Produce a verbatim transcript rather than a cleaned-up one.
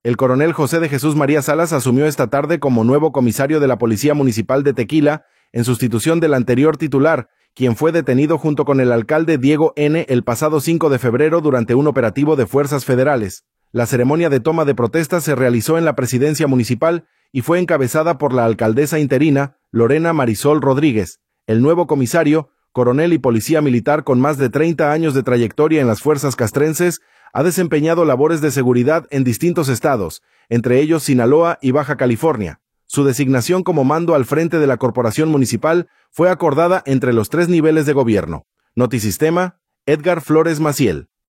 El coronel José de Jesús María Salas asumió esta tarde como nuevo comisario de la Policía Municipal de Tequila, en sustitución del anterior titular, quien fue detenido junto con el alcalde Diego N. el pasado cinco de febrero durante un operativo de fuerzas federales. La ceremonia de toma de protesta se realizó en la presidencia municipal y fue encabezada por la alcaldesa interina, Lorena Marisol Rodríguez. El nuevo comisario, coronel y policía militar con más de treinta años de trayectoria en las fuerzas castrenses, ha desempeñado labores de seguridad en distintos estados, entre ellos Sinaloa y Baja California. Su designación como mando al frente de la corporación municipal fue acordada entre los tres niveles de gobierno. Notisistema, Edgar Flores Maciel.